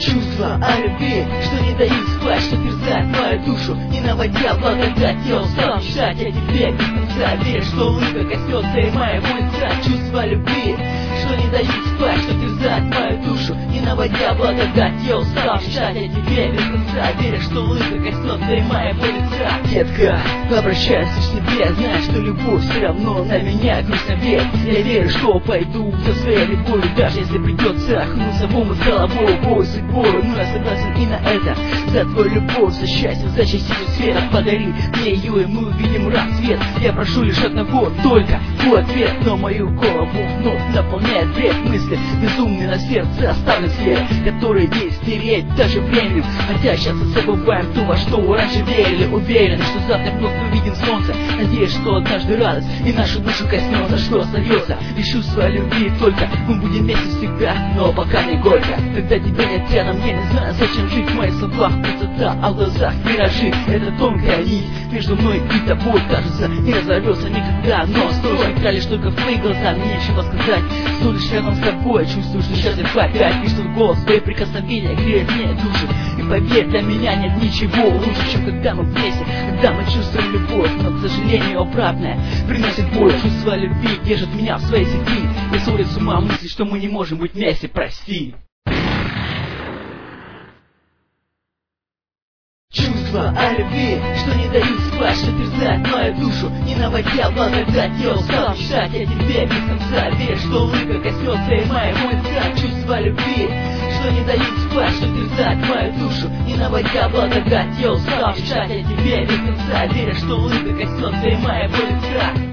Чувства о любви, что не дают спать, что терзает мою душу, не наводя благодать. Я устал мечтать о тебе без конца, веришь, что улыбка коснется и моего лица. Чувства любви, что не дают спать, что терзает мою душу, не наводя благодать. Я устал мечтать о тебе без конца, веришь, что улыбка коснется и моего лица. Детка, обращаюсь к тебе, знаешь, что любовь все равно на меня грустно бьет. Я верю, что пойду за своей любовью, даже если придется охнуться в омут с головой, бой судьбой. Но я согласен и на это. За твою любовь, за счастье, за частицу света. Подари мне ее, и мы увидим рассвет. Я прошу лишь одного, только твой ответ. Но мою голову вновь наполняет бред мысли. Безумный на сердце оставлен след, который не стереть даже временем. Хотя часто забываем то, во что раньше верили. Уверены, что завтра вновь увидим солнце. Надеюсь, что однажды радость и нашу душу коснется. Что остается? Лишь чувство любви только. Мы будем вместе всегда, но пока не горько. Когда тебя нет рядом, я не знаю, зачем жить. В моих словах пустота, а в глазах миражи. Это тонкая нить между мной и тобой, кажется, не разорвется никогда. Но стоит лишь только в твои глаза, мне нечего сказать. Стою лишь рядом с тобой, чувствую, что счастлив опять. И что голос, твои прикосновения греют мне душу. И поверь, для меня нет ничего лучше, чем когда мы вместе, когда мы чувствуем любовь. Но, к сожалению, обратное приносит боль. Чувство любви держит меня в своей сети. И сводит с ума мысли, что мы не можем быть вместе, прости. Чувства о любви, что не дают спать, что терзает мою душу, не наводя благодать. Я устал мечтать о тебе без конца, веришь, что улыбка коснется и моего лица. Чувства любви, что не дают спать, что терзает мою душу, не наводя благодать. Я устал мечтать о тебе без конца, веришь, что улыбка коснется и моего лица.